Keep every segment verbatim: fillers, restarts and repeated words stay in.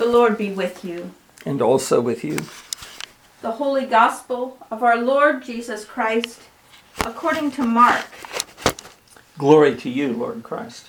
The Lord be with you. And also with you. The Holy Gospel of our Lord Jesus Christ, according to Mark. Glory to you, Lord Christ.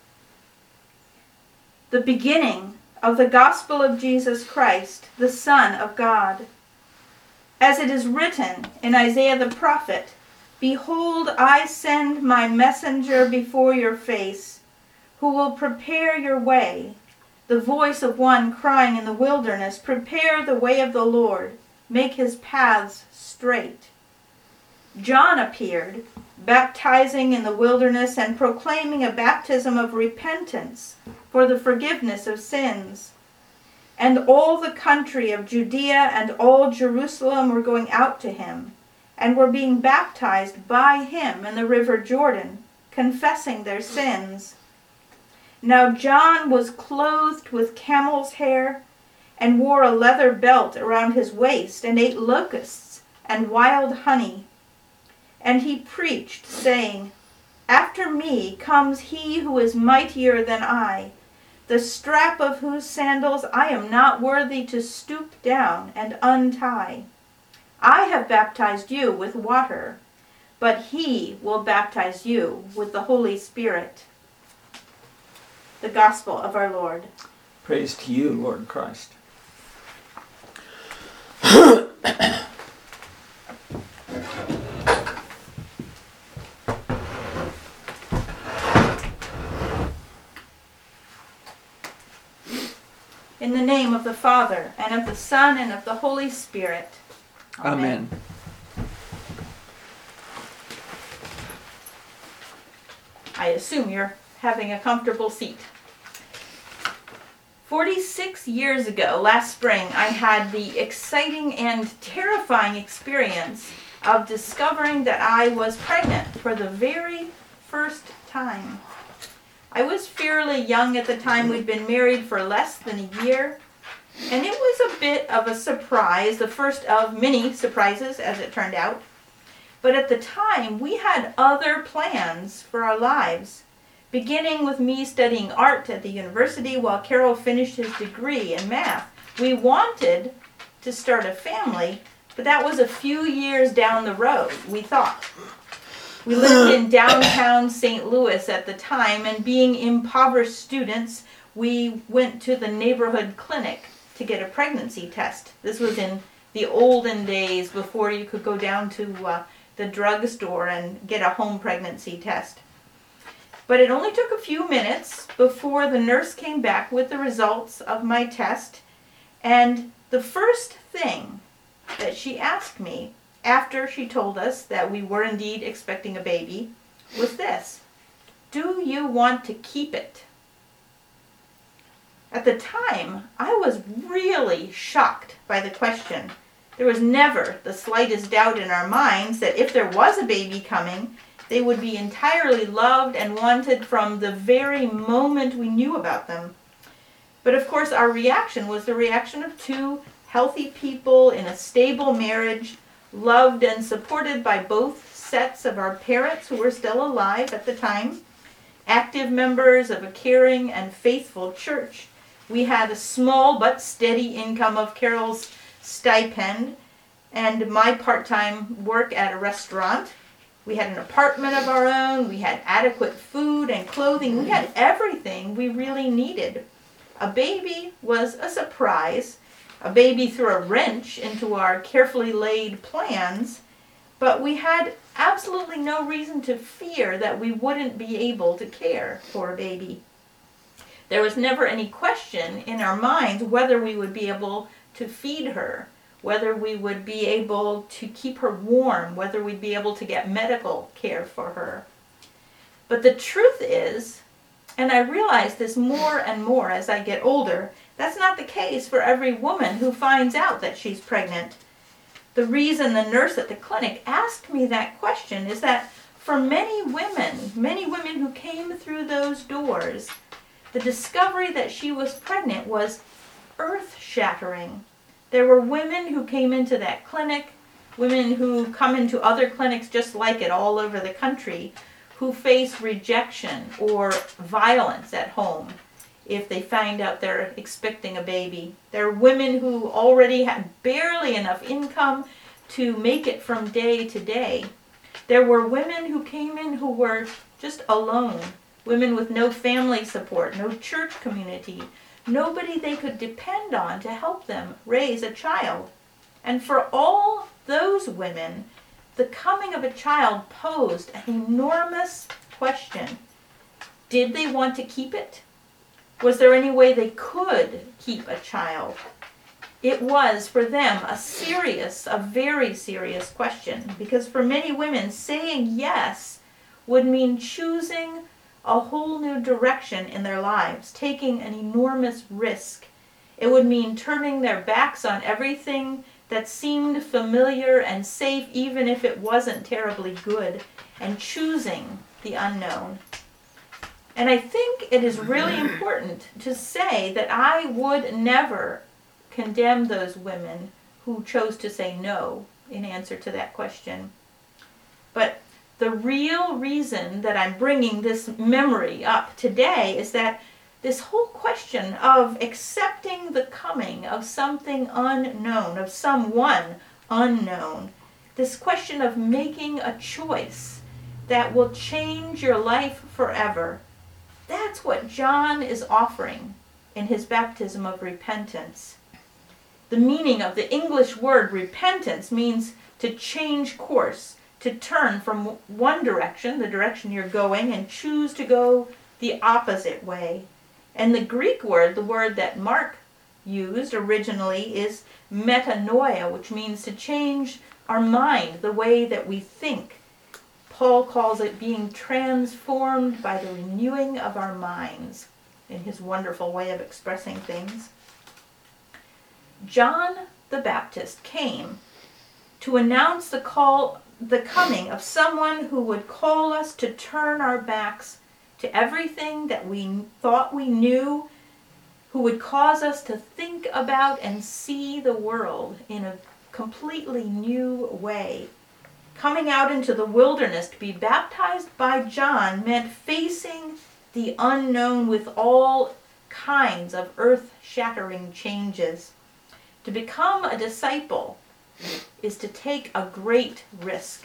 The beginning of the Gospel of Jesus Christ, the Son of God. As it is written in Isaiah the prophet, "Behold, I send my messenger before your face, who will prepare your way. The voice of one crying in the wilderness, prepare the way of the Lord, make his paths straight." John appeared, baptizing in the wilderness and proclaiming a baptism of repentance for the forgiveness of sins. And all the country of Judea and all Jerusalem were going out to him, and were being baptized by him in the river Jordan, confessing their sins. Now John was clothed with camel's hair, and wore a leather belt around his waist, and ate locusts and wild honey. And he preached, saying, "After me comes he who is mightier than I, the strap of whose sandals I am not worthy to stoop down and untie. I have baptized you with water, but he will baptize you with the Holy Spirit." The Gospel of our Lord. Praise to you, Lord Christ. In the name of the Father, and of the Son, and of the Holy Spirit. Amen. Amen. I assume you're having a comfortable seat. Forty-six years ago, last spring, I had the exciting and terrifying experience of discovering that I was pregnant for the very first time. I was fairly young at the time. We'd been married for less than a year, and it was a bit of a surprise, the first of many surprises, as it turned out. But at the time, we had other plans for our lives, beginning with me studying art at the university while Carol finished his degree in math. We wanted to start a family, but that was a few years down the road, we thought. We lived in downtown Saint Louis at the time, and being impoverished students, we went to the neighborhood clinic to get a pregnancy test. This was in the olden days before you could go down to uh, the drugstore and get a home pregnancy test. But it only took a few minutes before the nurse came back with the results of my test, and the first thing that she asked me after she told us that we were indeed expecting a baby was this: "Do you want to keep it?" At the time, I was really shocked by the question. There was never the slightest doubt in our minds that if there was a baby coming, they would be entirely loved and wanted from the very moment we knew about them. But of course, our reaction was the reaction of two healthy people in a stable marriage, loved and supported by both sets of our parents who were still alive at the time, active members of a caring and faithful church. We had a small but steady income of Carol's stipend and my part-time work at a restaurant. We had an apartment of our own. We had adequate food and clothing. We had everything we really needed. A baby was a surprise. A baby threw a wrench into our carefully laid plans, but we had absolutely no reason to fear that we wouldn't be able to care for a baby. There was never any question in our minds whether we would be able to feed her, whether we would be able to keep her warm, whether we'd be able to get medical care for her. But the truth is, and I realize this more and more as I get older, that's not the case for every woman who finds out that she's pregnant. The reason the nurse at the clinic asked me that question is that for many women, many women who came through those doors, the discovery that she was pregnant was earth-shattering. There were women who came into that clinic, women who come into other clinics just like it all over the country, who face rejection or violence at home. if they find out they're expecting a baby. There are women who already had barely enough income to make it from day to day. There were women who came in who were just alone, women with no family support, no church community, nobody they could depend on to help them raise a child. And for all those women, the coming of a child posed an enormous question. Did they want to keep it? Was there any way they could keep a child? It was, for them, a serious, a very serious question, because for many women, saying yes would mean choosing a whole new direction in their lives, taking an enormous risk. It would mean turning their backs on everything that seemed familiar and safe, even if it wasn't terribly good, and choosing the unknown. And I think it is really important to say that I would never condemn those women who chose to say no in answer to that question. But the real reason that I'm bringing this memory up today is that this whole question of accepting the coming of something unknown, of someone unknown, this question of making a choice that will change your life forever, that's what John is offering in his baptism of repentance. The meaning of the English word repentance means to change course, to turn from one direction, the direction you're going, and choose to go the opposite way. And the Greek word, the word that Mark used originally, is metanoia, which means to change our mind, the way that we think. Paul calls it being transformed by the renewing of our minds, in his wonderful way of expressing things. John the Baptist came to announce the call, the coming of someone who would call us to turn our backs to everything that we thought we knew, who would cause us to think about and see the world in a completely new way. Coming out into the wilderness to be baptized by John meant facing the unknown with all kinds of earth-shattering changes. To become a disciple is to take a great risk.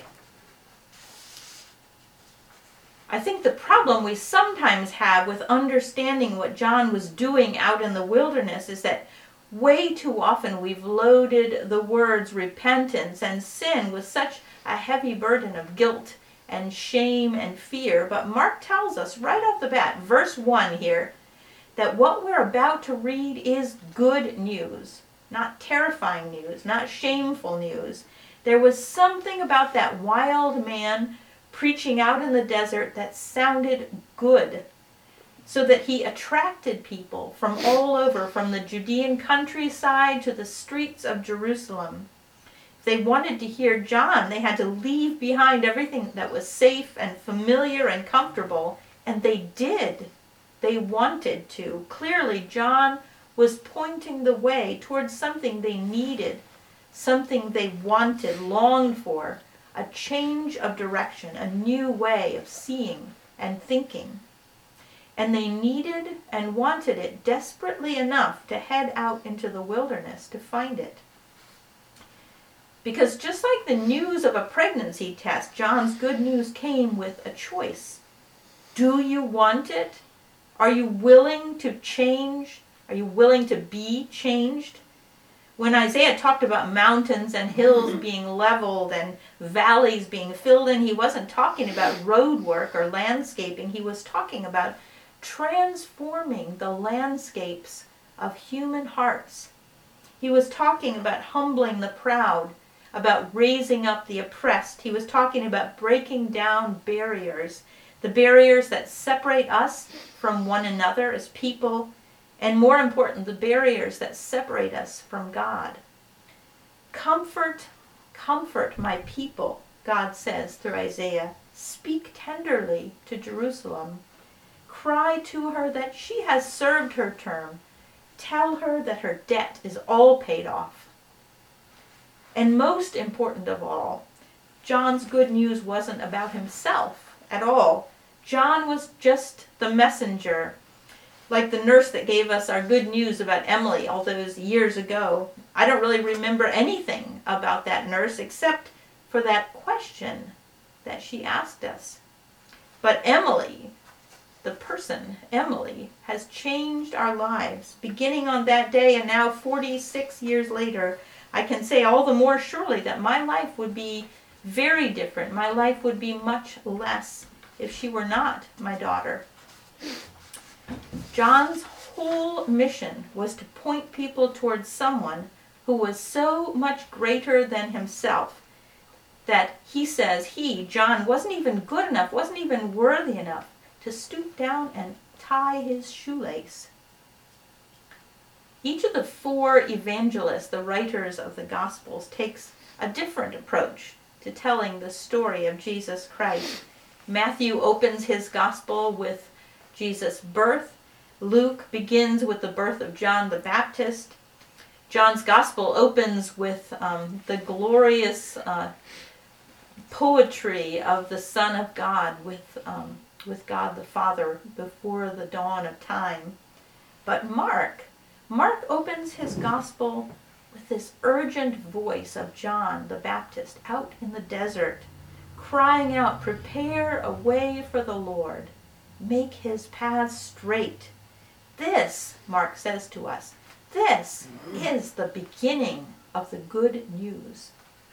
I think the problem we sometimes have with understanding what John was doing out in the wilderness is that way too often we've loaded the words repentance and sin with such a heavy burden of guilt and shame and fear. But Mark tells us right off the bat, verse one here, that what we're about to read is good news. Not terrifying news, not shameful news. There was something about that wild man preaching out in the desert that sounded good, so that he attracted people from all over, from the Judean countryside to the streets of Jerusalem. If they wanted to hear John, they had to leave behind everything that was safe and familiar and comfortable, and they did. They wanted to. Clearly, John was pointing the way towards something they needed, something they wanted, longed for, a change of direction, a new way of seeing and thinking. And they needed and wanted it desperately enough to head out into the wilderness to find it. Because just like the news of a pregnancy test, John's good news came with a choice. Do you want it? Are you willing to change? Are you willing to be changed? When Isaiah talked about mountains and hills being leveled and valleys being filled in, he wasn't talking about road work or landscaping. He was talking about transforming the landscapes of human hearts. He was talking about humbling the proud, about raising up the oppressed. He was talking about breaking down barriers, the barriers that separate us from one another as people, and more important, the barriers that separate us from God. Comfort, comfort my people, God says through Isaiah. Speak tenderly to Jerusalem. Cry to her that she has served her term. Tell her that her debt is all paid off. And most important of all, John's good news wasn't about himself at all. John was just the messenger. Like the nurse that gave us our good news about Emily all those years ago, I don't really remember anything about that nurse except for that question that she asked us. But Emily, the person, Emily, has changed our lives. Beginning on that day and now forty-six years later, I can say all the more surely that my life would be very different. My life would be much less if she were not my daughter. John's whole mission was to point people towards someone who was so much greater than himself that he says he, John, wasn't even good enough, wasn't even worthy enough to stoop down and tie his shoelace. Each of the four evangelists, the writers of the Gospels, takes a different approach to telling the story of Jesus Christ. Matthew opens his Gospel with Jesus' birth. Luke begins with the birth of John the Baptist. John's Gospel opens with um, the glorious uh, poetry of the Son of God with um, with God the Father before the dawn of time. But Mark, Mark opens his Gospel with this urgent voice of John the Baptist out in the desert, crying out, "Prepare a way for the Lord, make his paths straight." This, Mark says to us, this is the beginning of the good news.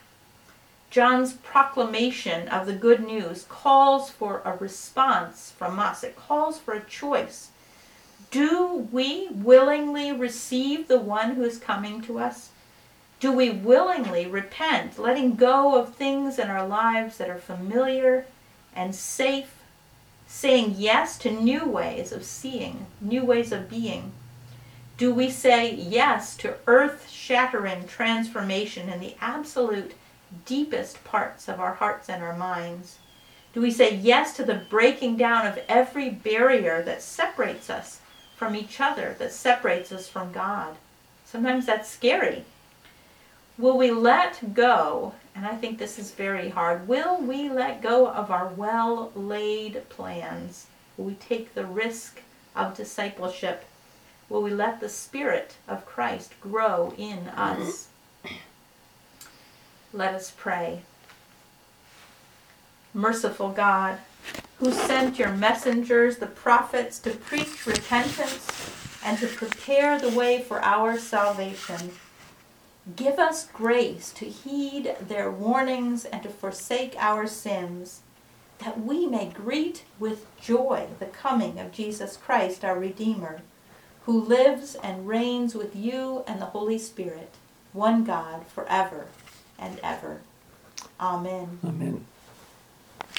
John's proclamation of the good news calls for a response from us. It calls for a choice. Do we willingly receive the one who is coming to us? Do we willingly repent, letting go of things in our lives that are familiar and safe, saying yes to new ways of seeing, new ways of being? Do we say yes to earth-shattering transformation in the absolute deepest parts of our hearts and our minds? Do we say yes to the breaking down of every barrier that separates us from each other, that separates us from God? Sometimes that's scary. Will we let go, and I think this is very hard, will we let go of our well-laid plans? Will we take the risk of discipleship? Will we let the Spirit of Christ grow in us? Let us pray. Merciful God, who sent your messengers, the prophets, to preach repentance and to prepare the way for our salvation, give us grace to heed their warnings and to forsake our sins, that we may greet with joy the coming of Jesus Christ, our Redeemer, who lives and reigns with you and the Holy Spirit, one God, forever and ever. Amen. Amen.